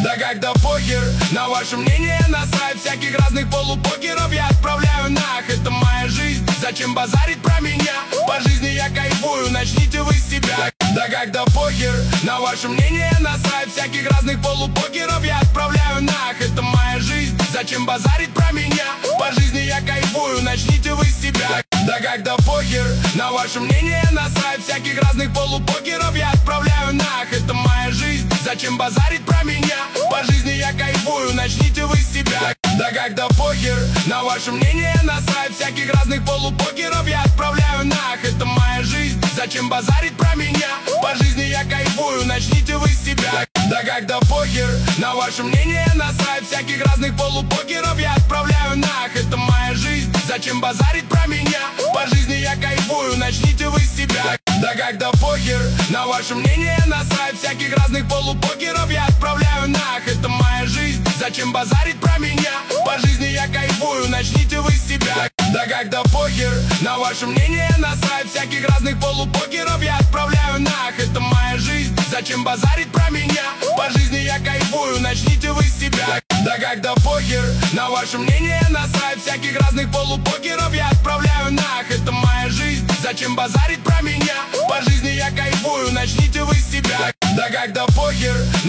Да когда похер, на ваше мнение насрать. Всяких разных полупокеров я отправляю нах. Это моя жизнь, зачем базарить про меня? По жизни я кайфую, начните вы с себя. Да когда похер, на ваше мнение насрать. Всяких разных полупокеров я отправляю нах. Это моя жизнь, зачем базарить про меня? По жизни я кайфую, начните вы с себя. Да когда похер, на ваше мнение насрать. Всяких разных полупокеров я отправляю нах. Это моя жизнь, зачем базарить про меня? По жизни я кайфую, начните вы с себя. Да когда похер, на ваше мнение насрать. Всяких разных полупокеров я отправляю нах. Это моя жизнь, зачем базарить про меня? По жизни я кайфую, начните вы с себя. Да когда похер, на ваше мнение насрать. Всяких разных полупокеров я отправляю нах. Это моя жизнь, зачем базарить про меня? По жизни я кайфую, начните вы с себя. Да когда похер, на ваше мнение насрать. Всяких разных полупокеров я отправляю нах. Это моя жизнь, зачем базарить про меня? По жизни я кайфую, начните вы с себя. Да когда похер, на ваше мнение насрать. Всяких разных полупокеров я отправляю нах. Это моя жизнь, зачем базарить про меня? По жизни я кайфую, начните вы с себя. Да когда похер, на ваше мнение насрать. Всяких разных полупокеров я отправляю нах. Это моя жизнь, зачем базарить про меня? По жизни я кайфую, начните вы с себя. Да когда похер,